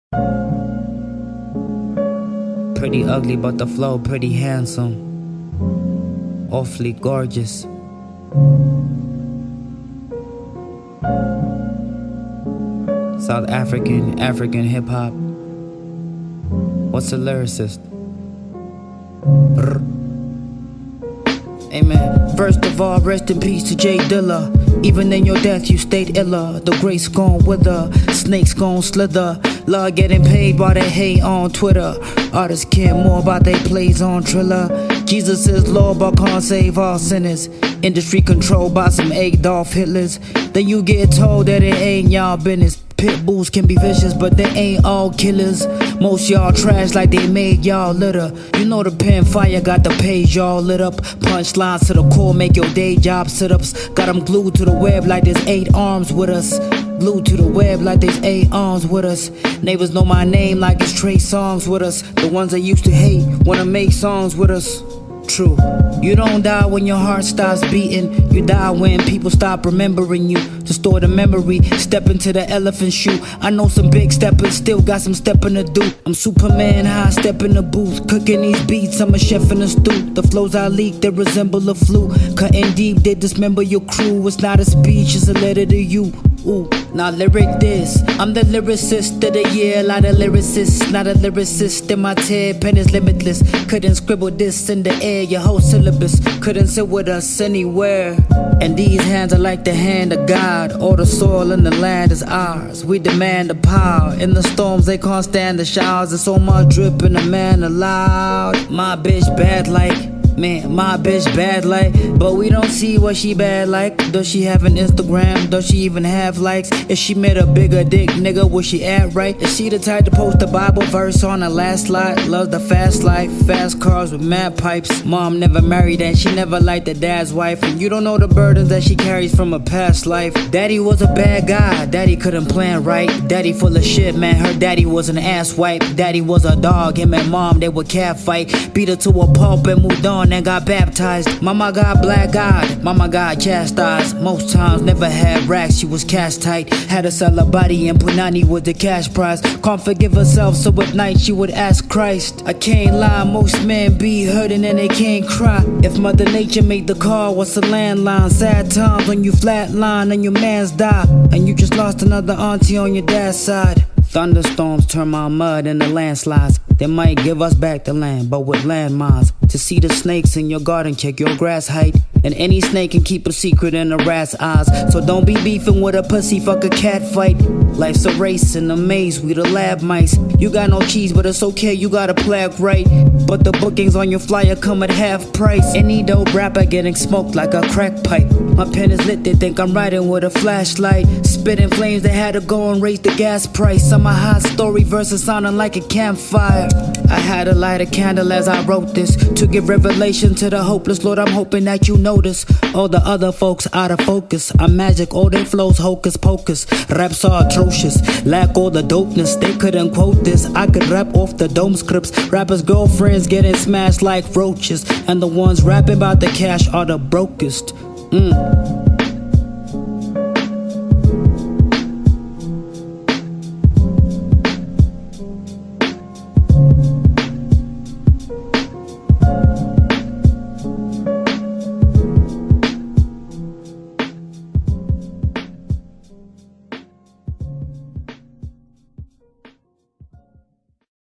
Pretty ugly, but the flow pretty handsome. Awfully gorgeous. South African hip hop. What's a lyricist? Amen. First of all, rest in peace to Jay Dilla. Even in your death, you stayed iller. The grace gon' wither, snakes gon' slither. Love getting paid while they hate on Twitter. Artists care more about they plays on Triller. Jesus is Lord, but can't save all sinners. Industry controlled by some Adolf Hitlers. Then you get told that it ain't y'all business. Pit bulls can be vicious, but they ain't all killers. Most y'all trash like they made y'all litter. You know the pen fire got the page y'all lit up. Punchlines to the core make your day job sit-ups. Got them glued to the web like there's 8 arms with us. Glued to the web like there's 8 arms with us. Neighbors know my name like it's Trey Songs with us. The ones that used to hate wanna make songs with us. True. You don't die when your heart stops beating. You die when people stop remembering you. To store the memory, step into the elephant shoe. I know some big steppers, still got some stepping to do. I'm Superman high, step in the booth. Cooking these beats, I'm a chef in the stew. The flows I leak, they resemble a flu. Cutting deep, they dismember your crew. It's not a speech, it's a letter to you. Ooh, now lyric this. I'm the lyricist of the year, a lot of lyricists. Not a lyricist in my tear, pen is limitless. Couldn't scribble this in the air, your whole syllabus couldn't sit with us anywhere. And these hands are like the hand of God. All the soil in the land is ours. We demand the power. In the storms they can't stand the showers. There's so much drip in the man allowed. My bitch bad like, man, my bitch bad like, but we don't see what she bad like. Does she have an Instagram? Does she even have likes? If she made a bigger dick, nigga, would she act right? Is she the type to post a Bible verse on her last slide? Loves the fast life, fast cars with mad pipes. Mom never married and she never liked the dad's wife. And you don't know the burdens that she carries from a past life. Daddy was a bad guy, daddy couldn't plan right. Daddy full of shit, man, her daddy was an ass wipe. Daddy was a dog, him and mom, they would cat fight. Beat her to a pulp and moved on and got baptized. Mama got black eyed, mama got chastised. Most times never had racks, she was cast tight. Had to sell her body and punani with the cash prize. Can't forgive herself, so at night she would ask Christ. I can't lie, most men be hurting and they can't cry. If Mother Nature made the call, what's a landline? Sad times when you flatline and your mans die, and you just lost another auntie on your dad's side. Thunderstorms turn my mud into landslides. They might give us back the land, but with landmines. To see the snakes in your garden, check your grass height. And any snake can keep a secret in a rat's eyes. So don't be beefing with a pussy, fuck a cat fight. Life's a race in a maze, we the lab mice. You got no cheese, but it's okay, you got a plaque right. But the bookings on your flyer come at half price. Any dope rapper getting smoked like a crack pipe. My pen is lit, they think I'm riding with a flashlight. Spitting flames, they had to go and raise the gas price. I'm a hot story versus sounding like a campfire. I had to light a candle as I wrote this, to give revelation to the hopeless. Lord, I'm hoping that you notice. All the other folks out of focus. I'm magic, all they flows hocus pocus. Raps are atrocious, lack all the dopeness. They couldn't quote this, I could rap off the dome scripts. Rappers' girlfriends getting smashed like roaches, and the ones rapping about the cash are the brokest.